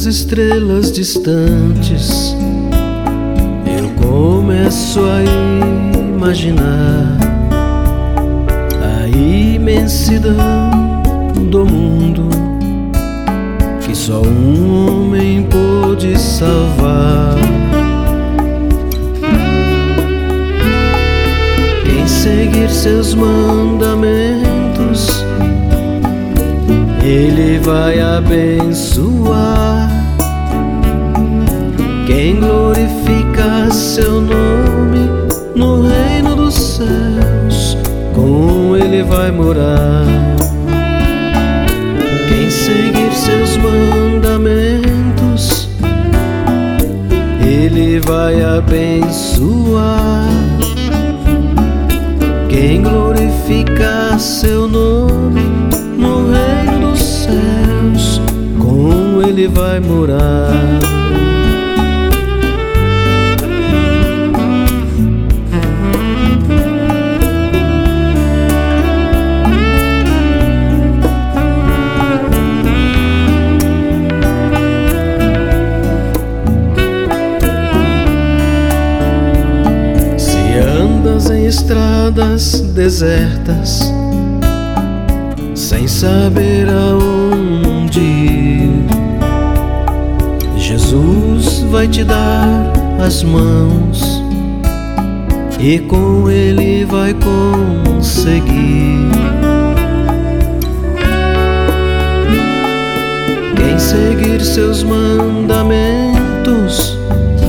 nas estrelas distantes, eu começo a imaginar a imensidão do mundo que só um homem pôde salvar. Quem seguir seus mandamentos, Ele vai abençoar. Quem glorifica seu nome no reino dos céus, com Ele vai morar. Quem seguir seus mandamentos, Ele vai abençoar. Quem glorifica seu nome no reino dos céus, com Ele vai morar. Em estradas desertas, sem saber aonde ir, Jesus vai te dar as mãos e com Ele vai conseguir. Quem seguir seus mandamentos,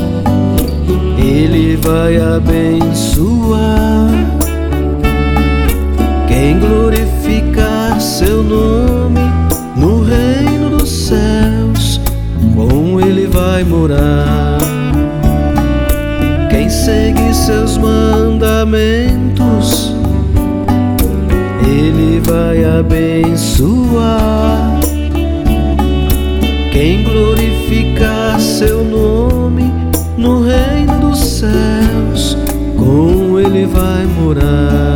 Ele vai abençoar. Quem glorificar seu nome no reino dos céus, com Ele vai morar. Quem seguir seus mandamentos, Ele vai abençoar. Quem glorificar seu nome no reino dos céus, com Ele vai morar.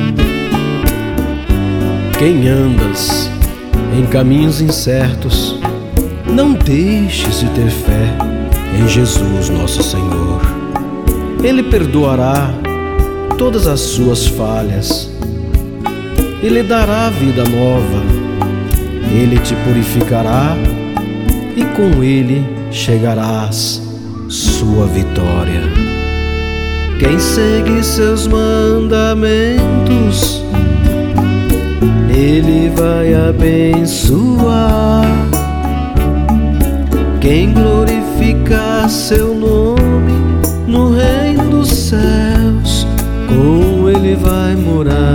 Quem andas em caminhos incertos, não deixes de ter fé em Jesus nosso Senhor. Ele perdoará todas as suas falhas, Ele dará vida nova, Ele te purificará e com Ele chegarás sua vitória. Quem segue seus mandamentos, Ele vai abençoar. Quem glorificar seu nome no reino dos céus, com Ele vai morar.